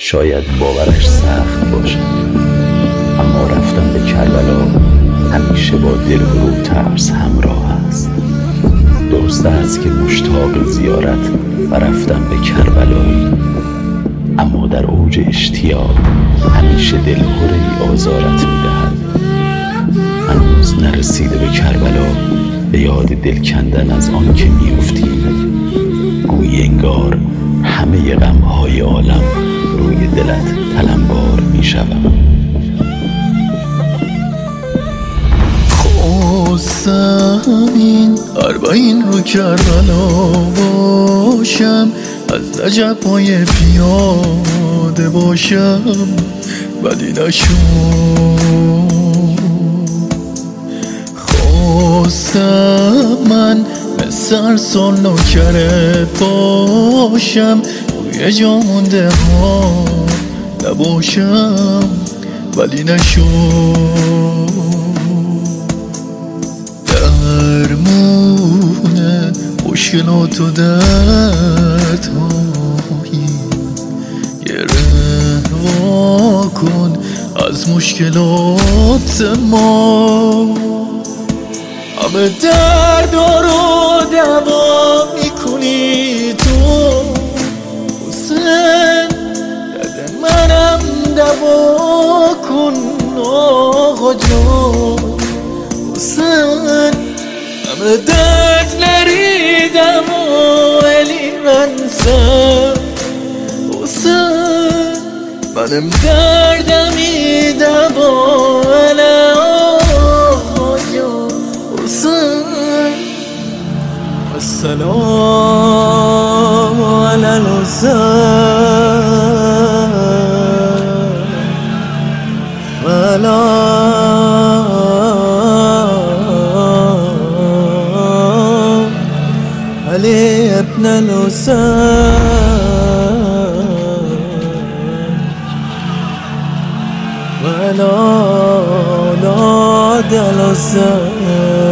شاید باورش سخت باشد، اما رفتن به کربلا همیشه با دل و ترس همراه است. درست است که مشتاق زیارت و رفتن به کربلایی، اما در اوج اشتیاق همیشه دلهره‌ای آزارت می‌دهد. هنوز نرسیده به کربلا به یاد دل کندن از آن که می‌افتی، گویی انگار همه غم‌های عالم روی دلت تلمبار می‌شود. خواستم این اربعین رو کربلا باشم، از نجف‌های پیاده باشم، ولی نشد. خواستم من مثل سال نوکرت باشم، روی جا مونده ها نباشم، ولی نشد. درمونه مشکلات و دردهایی، گره وا کن از مشکلات ما. همه دردا رو دوا میکنی تو حسین، درد منم دوا کن آقا جان حسین. همه درد نریدم و ولی من سر حسین، منم دردمی دوا ولی آقا جان حسین. السلام علی الحسین ولا علي ابن الحسين ولا أولاد الحسين.